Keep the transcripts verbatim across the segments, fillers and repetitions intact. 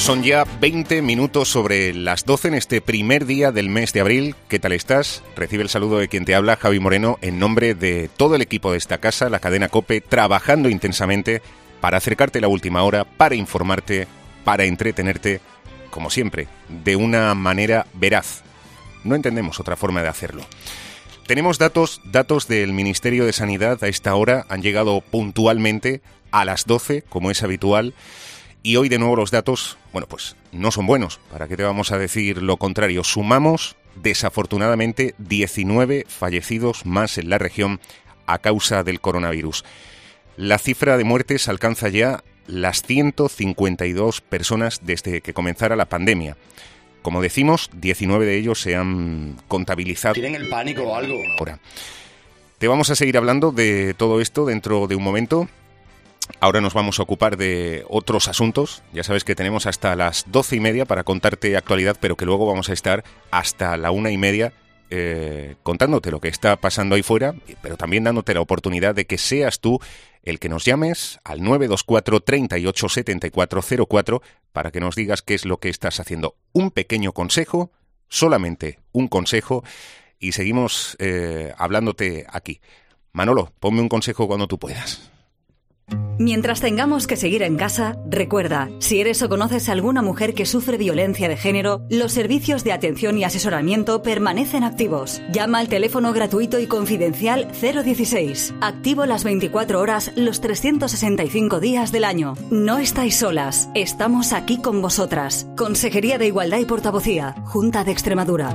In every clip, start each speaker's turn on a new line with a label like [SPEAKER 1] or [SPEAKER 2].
[SPEAKER 1] Son ya veinte minutos sobre las doce en este primer día del mes de abril. ¿Qué tal estás? Recibe el saludo de quien te habla, Javi Moreno, en nombre de todo el equipo de esta casa, la cadena COPE, trabajando intensamente para acercarte la última hora, para informarte, para entretenerte, como siempre, de una manera veraz. No entendemos otra forma de hacerlo. Tenemos datos, datos del Ministerio de Sanidad a esta hora, han llegado puntualmente a las doce, como es habitual. Y hoy de nuevo los datos, bueno, pues no son buenos. ¿Para qué te vamos a decir lo contrario? Sumamos, desafortunadamente, diecinueve fallecidos más en la región a causa del coronavirus. La cifra de muertes alcanza ya las ciento cincuenta y dos personas desde que comenzara la pandemia. Como decimos, diecinueve de ellos se han contabilizado.
[SPEAKER 2] ¿Tienen el pánico o algo?
[SPEAKER 1] Ahora, te vamos a seguir hablando de todo esto dentro de un momento. Ahora nos vamos a ocupar de otros asuntos. Ya sabes que tenemos hasta las doce y media para contarte actualidad, pero que luego vamos a estar hasta la una y media eh, contándote lo que está pasando ahí fuera, pero también dándote la oportunidad de que seas tú el que nos llames al nueve dos cuatro, treinta y ocho, setenta y cuatro cero cuatro para que nos digas qué es lo que estás haciendo. Un pequeño consejo, solamente un consejo, y seguimos eh, hablándote aquí. Manolo, ponme un consejo cuando tú puedas.
[SPEAKER 3] Mientras tengamos que seguir en casa, recuerda, si eres o conoces a alguna mujer que sufre violencia de género, los servicios de atención y asesoramiento permanecen activos. Llama al teléfono gratuito y confidencial cero dieciséis. Activo las veinticuatro horas, los trescientos sesenta y cinco días del año. No estáis solas, estamos aquí con vosotras. Consejería de Igualdad y Portavocía, Junta de Extremadura.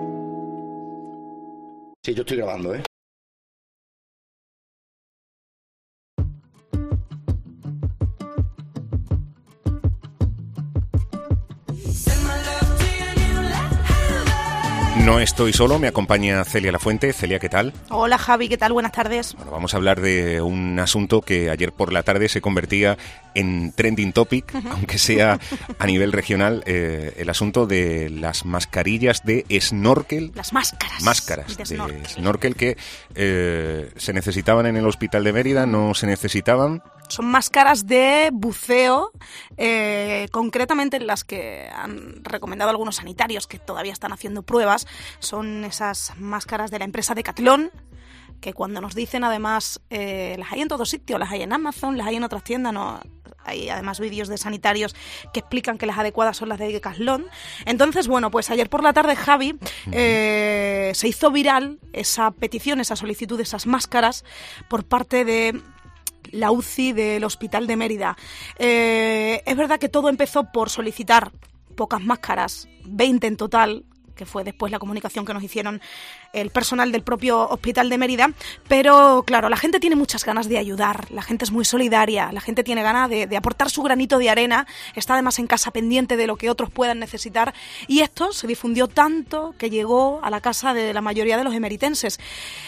[SPEAKER 2] Sí, yo estoy grabando, ¿eh?
[SPEAKER 1] No estoy solo, me acompaña Celia Lafuente. Celia, ¿qué tal?
[SPEAKER 4] Hola Javi, ¿qué tal? Buenas tardes.
[SPEAKER 1] Bueno, vamos a hablar de un asunto que ayer por la tarde se convertía en trending topic, uh-huh. aunque sea a nivel regional, eh, el asunto de las mascarillas de snorkel.
[SPEAKER 4] Las máscaras.
[SPEAKER 1] Máscaras de, de snorkel. snorkel que eh, se necesitaban en el hospital de Mérida, no se necesitaban.
[SPEAKER 4] Son máscaras de buceo, eh, concretamente en las que han recomendado algunos sanitarios que todavía están haciendo pruebas. Son esas máscaras de la empresa Decathlon, que cuando nos dicen además, eh, las hay en todos sitios, las hay en Amazon, las hay en otras tiendas, no, hay además vídeos de sanitarios que explican que las adecuadas son las de Decathlon. Entonces, bueno, pues ayer por la tarde, Javi, eh, se hizo viral esa petición, esa solicitud de esas máscaras por parte de la U C I del Hospital de Mérida. Eh, es verdad que todo empezó por solicitar pocas máscaras, veinte en total, que fue después la comunicación que nos hicieron el personal del propio Hospital de Mérida, pero claro, la gente tiene muchas ganas de ayudar, la gente es muy solidaria, la gente tiene ganas de, de aportar su granito de arena, está además en casa pendiente de lo que otros puedan necesitar, y esto se difundió tanto que llegó a la casa de la mayoría de los emeritenses.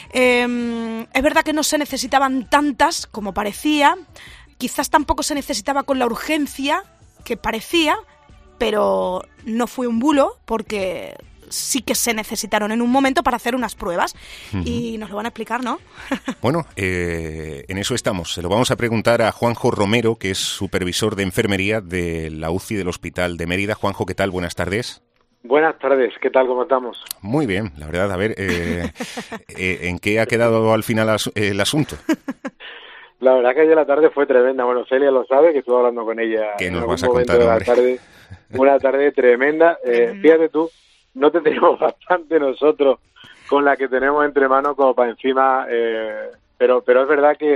[SPEAKER 4] Eh, es verdad que no se necesitaban tantas como parecía, quizás tampoco se necesitaba con la urgencia que parecía, pero no fue un bulo porque sí que se necesitaron en un momento para hacer unas pruebas. Uh-huh. Y nos lo van a explicar, ¿no?
[SPEAKER 1] Bueno, eh, en eso estamos. Se lo vamos a preguntar a Juanjo Romero, que es supervisor de enfermería de la U C I del Hospital de Mérida. Juanjo, ¿qué tal? Buenas tardes.
[SPEAKER 5] Buenas tardes, ¿qué tal? ¿Cómo estamos?
[SPEAKER 1] Muy bien, la verdad. A ver, eh, eh, ¿en qué ha quedado al final as- el asunto?
[SPEAKER 5] La verdad que ayer la tarde fue tremenda. Bueno, Celia lo sabe, que estuve hablando con ella
[SPEAKER 1] ¿Qué
[SPEAKER 5] en
[SPEAKER 1] nos
[SPEAKER 5] algún
[SPEAKER 1] vas a
[SPEAKER 5] momento
[SPEAKER 1] contar,
[SPEAKER 5] de la
[SPEAKER 1] hombre?
[SPEAKER 5] tarde. Una tarde tremenda. Eh, fíjate tú, no te tenemos bastante nosotros con la que tenemos entre manos como para encima, eh, pero pero es verdad que,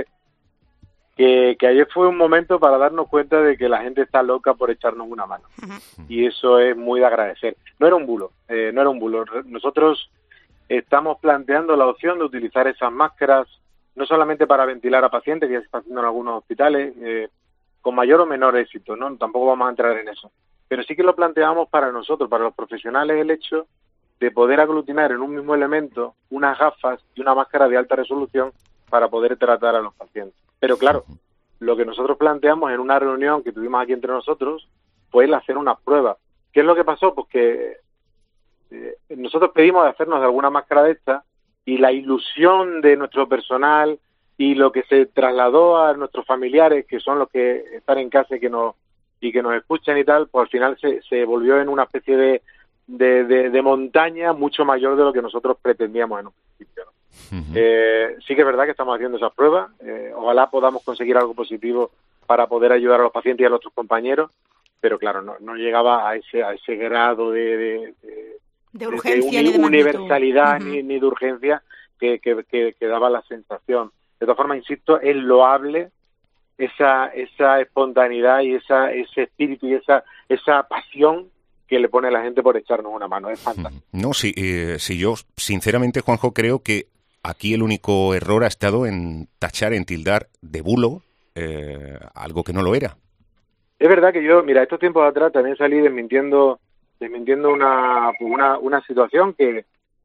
[SPEAKER 5] que que ayer fue un momento para darnos cuenta de que la gente está loca por echarnos una mano. Uh-huh. Y eso es muy de agradecer. No era un bulo, eh, no era un bulo. Nosotros estamos planteando la opción de utilizar esas máscaras no solamente para ventilar a pacientes, que ya se está haciendo en algunos hospitales, eh, con mayor o menor éxito, ¿no? Tampoco vamos a entrar en eso. Pero sí que lo planteamos para nosotros, para los profesionales, el hecho de poder aglutinar en un mismo elemento unas gafas y una máscara de alta resolución para poder tratar a los pacientes. Pero claro, lo que nosotros planteamos en una reunión que tuvimos aquí entre nosotros fue el hacer unas pruebas. ¿Qué es lo que pasó? Pues que eh, nosotros pedimos de hacernos de alguna máscara de esta y la ilusión de nuestro personal y lo que se trasladó a nuestros familiares, que son los que están en casa y que nos y que nos escuchan y tal, pues al final se, se volvió en una especie de, de, de, de montaña mucho mayor de lo que nosotros pretendíamos en un principio, ¿no? Uh-huh. Eh, sí que es verdad que estamos haciendo esas pruebas, eh, ojalá podamos conseguir algo positivo para poder ayudar a los pacientes y a nuestros compañeros, pero claro, no, no llegaba a ese a ese grado de, de, de,
[SPEAKER 4] de urgencia,
[SPEAKER 5] de, de,
[SPEAKER 4] de
[SPEAKER 5] universalidad
[SPEAKER 4] uh-huh.
[SPEAKER 5] ni, ni de urgencia que, que, que, que daba la sensación. De todas formas, insisto, es loable esa esa espontaneidad y esa ese espíritu y esa esa pasión que le pone la gente por echarnos una mano. Es fantástico.
[SPEAKER 1] No, sí, eh, sí, yo sinceramente, Juanjo, creo que aquí el único error ha estado en tachar, en tildar de bulo eh, algo que no lo era.
[SPEAKER 5] Es verdad que yo, mira, estos tiempos atrás también salí desmintiendo desmintiendo una una, una situación que,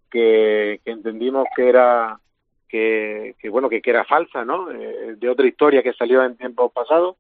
[SPEAKER 5] que que entendimos que era que, que bueno que, que era falsa, ¿no? Eh, de otra historia que salió en tiempos pasados.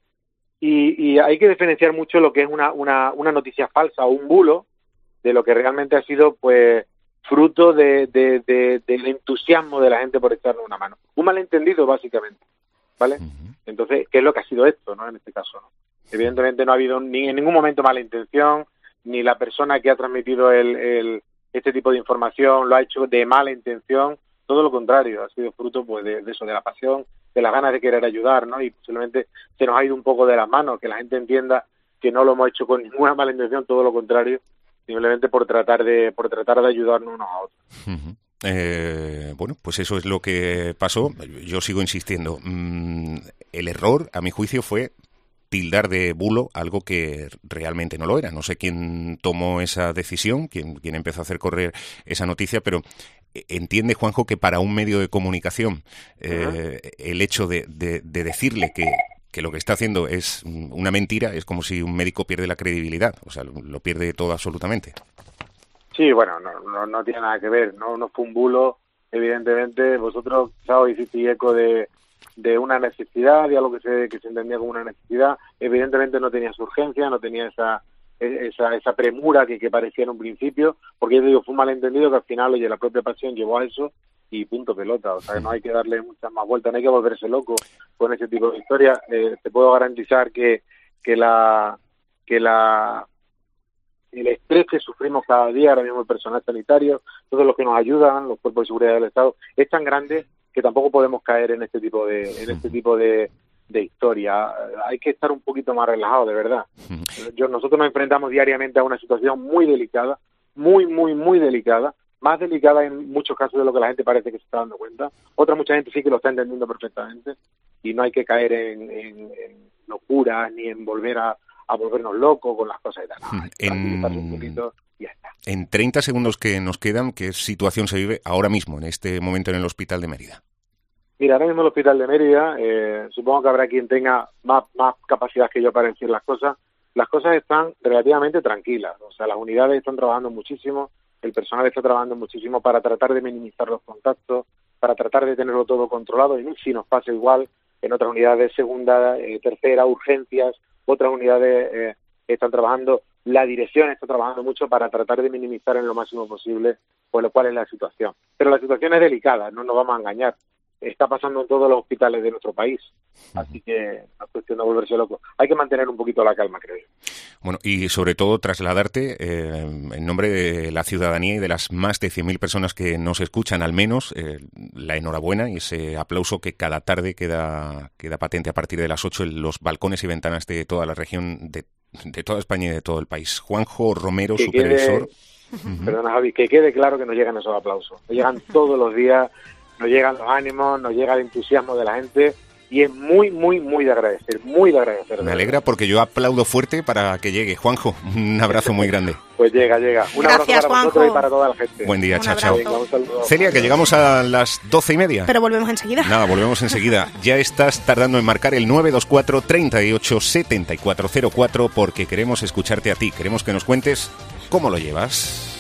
[SPEAKER 5] Y, y hay que diferenciar mucho lo que es una, una, una noticia falsa o un bulo de lo que realmente ha sido, pues, fruto de, de, de, del entusiasmo de la gente por echarnos una mano. Un malentendido, básicamente, ¿vale? Uh-huh. Entonces, ¿qué es lo que ha sido esto, no? En este caso, ¿no? Evidentemente no ha habido ni en ningún momento mala intención, ni la persona que ha transmitido el, el, este tipo de información lo ha hecho de mala intención, todo lo contrario, ha sido fruto, pues, de, de eso, de la pasión, de las ganas de querer ayudar, ¿no? Y posiblemente se nos ha ido un poco de las manos, que la gente entienda que no lo hemos hecho con ninguna mala intención, todo lo contrario, simplemente por tratar de por tratar de ayudarnos unos a otros.
[SPEAKER 1] Uh-huh. Eh, bueno, pues eso es lo que pasó. Yo sigo insistiendo. Mm, el error, a mi juicio, fue tildar de bulo algo que realmente no lo era. No sé quién tomó esa decisión, quién, quién empezó a hacer correr esa noticia, pero entiende, Juanjo, que para un medio de comunicación eh, uh-huh. el hecho de, de, de decirle que, que lo que está haciendo es una mentira es como si un médico pierde la credibilidad, o sea, lo pierde todo absolutamente.
[SPEAKER 5] Sí, bueno, no, no, no tiene nada que ver, no, no fue un bulo, evidentemente. Vosotros quizás hicisteis eco de, de una necesidad, de algo que se, que se entendía como una necesidad. Evidentemente no tenía su urgencia, no tenía esa esa esa premura que, que parecía en un principio, porque yo digo, fue un malentendido que al final, oye, la propia pasión llevó a eso y punto pelota. O sea, que no hay que darle muchas más vueltas, no hay que volverse loco con ese tipo de historias. Eh, te puedo garantizar que que la que la el estrés que sufrimos cada día, ahora mismo el personal sanitario, todos los que nos ayudan, los cuerpos de seguridad del Estado, es tan grande que tampoco podemos caer en este tipo de en este tipo de de historia. Hay que estar un poquito más relajado, de verdad. Yo, nosotros nos enfrentamos diariamente a una situación muy delicada, muy, muy, muy delicada, más delicada en muchos casos de lo que la gente parece que se está dando cuenta. Otra mucha gente sí que lo está entendiendo perfectamente y no hay que caer en, en, en locuras ni en volver a, a volvernos locos con las cosas y tal. No,
[SPEAKER 1] en...
[SPEAKER 5] un poquito y ya está.
[SPEAKER 1] En treinta segundos que nos quedan, ¿qué situación se vive ahora mismo, en este momento, en el Hospital de Mérida?
[SPEAKER 5] Mira, ahora mismo el Hospital de Mérida, eh, supongo que habrá quien tenga más, más capacidad que yo para decir las cosas. Las cosas están relativamente tranquilas, o sea, las unidades están trabajando muchísimo, el personal está trabajando muchísimo para tratar de minimizar los contactos, para tratar de tenerlo todo controlado, y si nos pasa igual en otras unidades, segunda, eh, tercera, urgencias, otras unidades eh, están trabajando, la dirección está trabajando mucho para tratar de minimizar en lo máximo posible pues lo cual es la situación. Pero la situación es delicada, no nos vamos a engañar. Está pasando en todos los hospitales de nuestro país. Así que es cuestión de volverse loco. Hay que mantener un poquito la calma, creo yo.
[SPEAKER 1] Bueno, y sobre todo trasladarte eh, en nombre de la ciudadanía y de las más de cien mil personas que nos escuchan, al menos, eh, la enhorabuena y ese aplauso que cada tarde queda, queda patente a partir de las ocho en los balcones y ventanas de toda la región, de, de toda España y de todo el país. Juanjo Romero,
[SPEAKER 5] que
[SPEAKER 1] supervisor.
[SPEAKER 5] Quede, uh-huh. Perdona, Javi, que quede claro que nos llegan esos aplausos. Nos llegan todos los días. Nos llegan los ánimos, nos llega el entusiasmo de la gente y es muy, muy, muy de agradecer, muy de agradecer.
[SPEAKER 1] Me alegra porque yo aplaudo fuerte para que llegue. Juanjo, un abrazo muy grande.
[SPEAKER 5] Pues llega, llega. Un
[SPEAKER 4] Gracias,
[SPEAKER 5] abrazo para
[SPEAKER 4] Juanjo.
[SPEAKER 5] vosotros y para toda la gente.
[SPEAKER 1] Buen día,
[SPEAKER 4] un
[SPEAKER 1] chao, chao.
[SPEAKER 5] Venga, un saludo.
[SPEAKER 1] Celia, que llegamos a las doce y media.
[SPEAKER 4] Pero volvemos enseguida.
[SPEAKER 1] Nada, volvemos enseguida. Ya estás tardando en marcar el nueve dos cuatro, treinta y ocho, setenta y cuatro cero cuatro porque queremos escucharte a ti. Queremos que nos cuentes cómo lo llevas.